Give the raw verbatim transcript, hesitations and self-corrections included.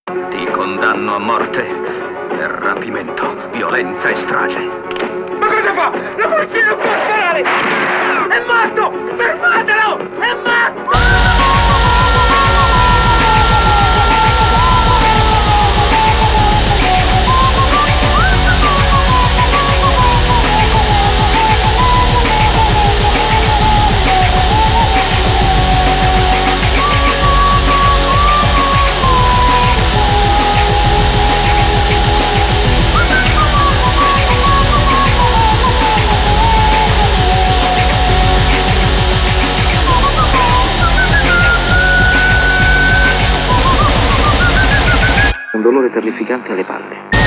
Ti condanno a morte per rapimento, violenza e strage. Ma cosa fa? La polizia non può sparare! È matto! Fermatelo! È matto! Un dolore terrificante alle palle.